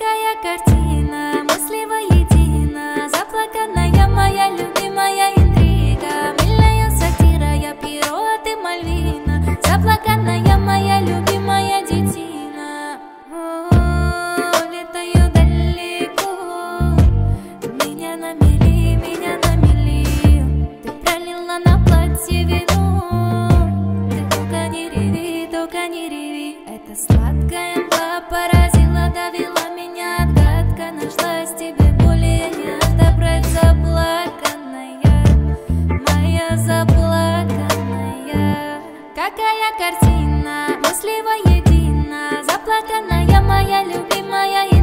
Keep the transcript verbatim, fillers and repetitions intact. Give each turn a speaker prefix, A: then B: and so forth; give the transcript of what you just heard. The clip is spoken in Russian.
A: Какая картина, мысли воедино, заплаканная моя любимая интрига. Милая сатира, я перо, а ты Мальвина, заплаканная моя любимая детина. О, летаю далеко, меня на мели, меня на мели. Ты пролила на платье вино, ты только не реви, только не реви. Это сладкая мгла поразила, довела меня, отгадка нашлась тебе более не отобрать. Заплаканная, моя заплаканная. Какая картина, мысли воедино, заплаканная моя любимая.